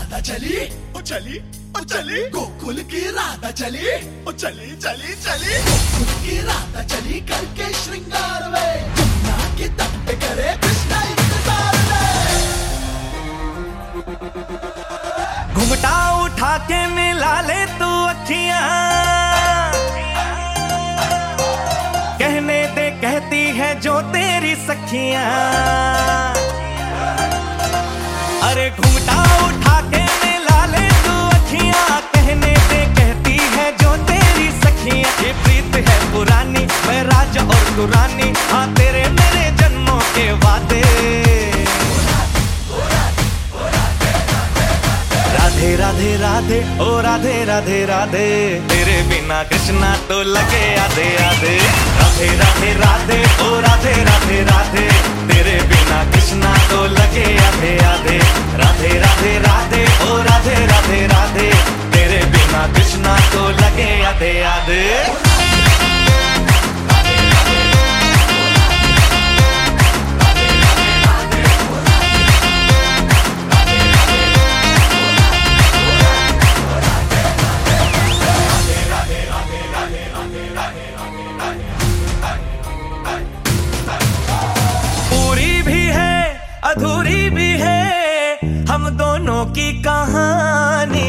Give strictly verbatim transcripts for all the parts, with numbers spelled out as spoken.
राधा चली, ओ चली, ओ चली, गोकुल की राधा चली, ओ चली चली चली, गोकुल की राधा चली करके श्रृंगार में, यमुना के तट पे करे कृष्णा इंतजार में। घुंघटा उठा के मिला ले तू अखियां, कहने दे कहती है जो तेरी सखियां। अरे घुंघटा उठा के मिला ले तू अखियां, कहने दे कहती है जो तेरी सखियां। ये प्रीत है पुरानी, मैं राजा और तू रानी, हाँ तेरे मेरे जन्मों के वादे। राधे राधे राधे ओ राधे राधे राधे, तेरे बिना कृष्णा तो लगे आधे आधे। राधे राधे राधे ओ राधे राधे राधे, तेरे बिना कृष्णा तो लगे आधे आधे। राधे राधे राधे ओ राधे राधे राधे, तेरे बिना कृष्णा तो लगे आधे आधे। अधूरी भी है हम दोनों की कहानी,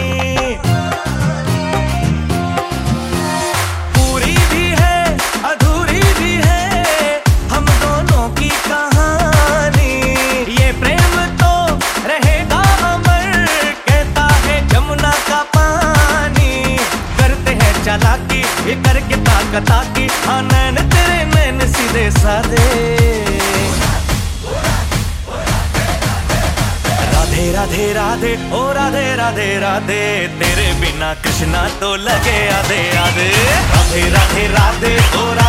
पूरी भी है अधूरी भी है हम दोनों की कहानी। ये प्रेम तो रहेगा अमर, कहता है जमुना का पानी। करते हैं चालाकी ये करके ताकता की, हाँ नैन तेरे नैन सीधे साधे। राधे राधे ओ राधे राधे राधे, तेरे बिना कृष्णा तो लगे आधे आधे। राधे राधे राधे ओ